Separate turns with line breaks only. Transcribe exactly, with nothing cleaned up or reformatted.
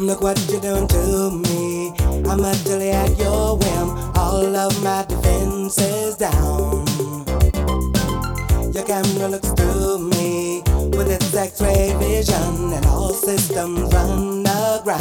Look what you're doing to me. I'm utterly at your whim. All of my defenses down. Your camera looks through me with its X-ray vision, and all systems run aground.